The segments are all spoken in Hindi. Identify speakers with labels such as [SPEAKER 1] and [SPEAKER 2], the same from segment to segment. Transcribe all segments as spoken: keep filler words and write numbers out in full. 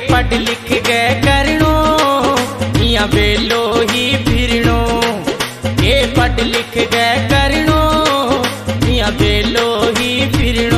[SPEAKER 1] पढ़ लिख गए करनो या बेलो ही फिरनो, ये पढ़ लिख गए करनो या बेलो ही फिरनो।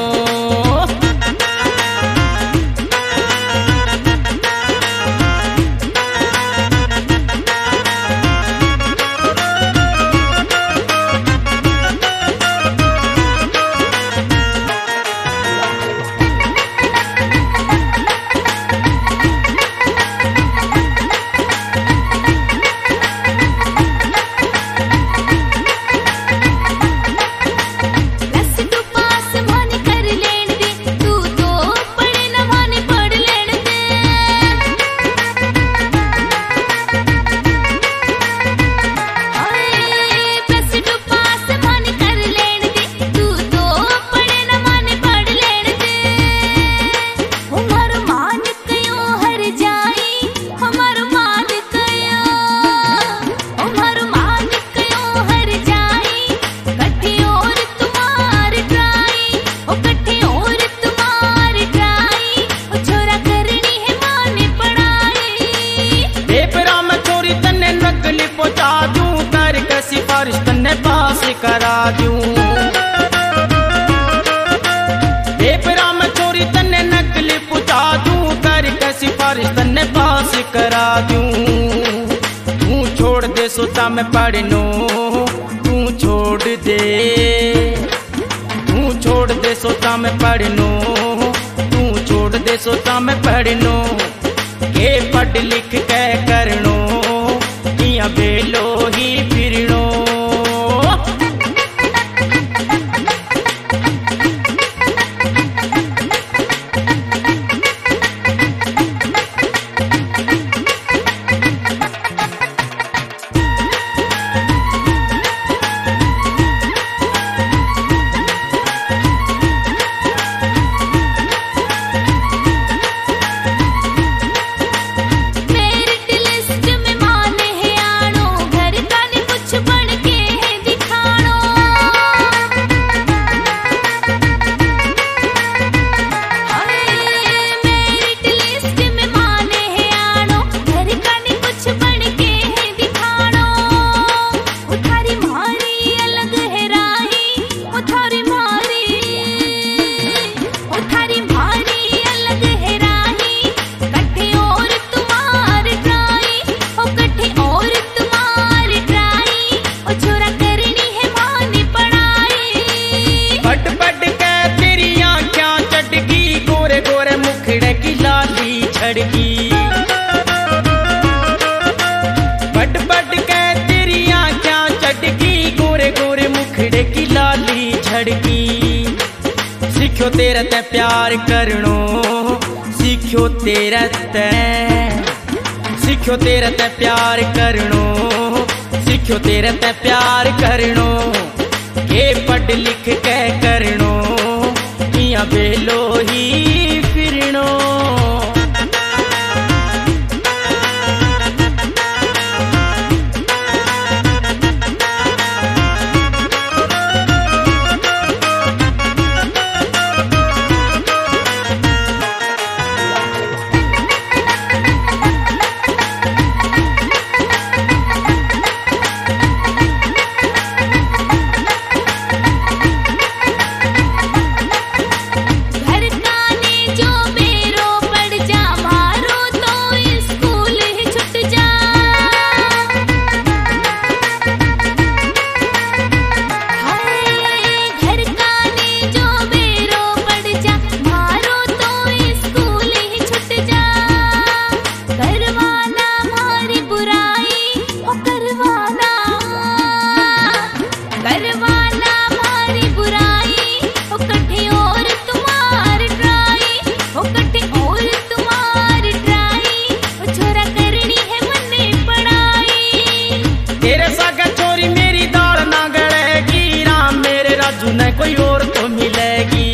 [SPEAKER 1] सिफारिश तन्ने पास करा दूं, पेपरा में चोरी तन्ने नकली पुचा दूं, करके सिफारिश तन्ने पास करा दूं। तू छोड़ दे सोता मैं पढ़नो, तू छोड़ दे, तू छोड़ दे सोता मैं पढ़नो, तू छोड़ दे सोता मैं पढ़नो। ये पढ़ लिख के करनो या बेलो ही फिरनो। बट बट के तेरी आँखियाँ चटकी, गोरे गोरे मुखड़े की लाली झड़की। सीखो तेरे ते प्यार करनो, सीखो तेरे ते, सीखो तेरे ते प्यार करनो, सीखो तेरे ते प्यार करनो। ये पढ़ लिख के करनो या बेलो ही फिरनो। कोई और तो मिलेगी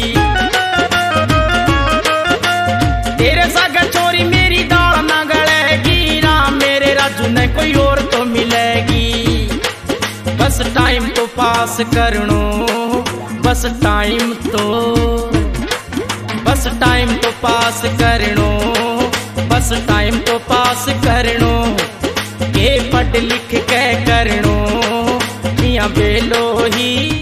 [SPEAKER 1] तेरे सागर चोरी मेरी दाल ना गलेगी, राम मेरे राजू ने कोई और तो मिलेगी। बस टाइम तो पास करनो, बस टाइम तो, बस टाइम तो पास करनो, बस टाइम तो पास करनो के पढ़ लिख के करनो या बेलो ही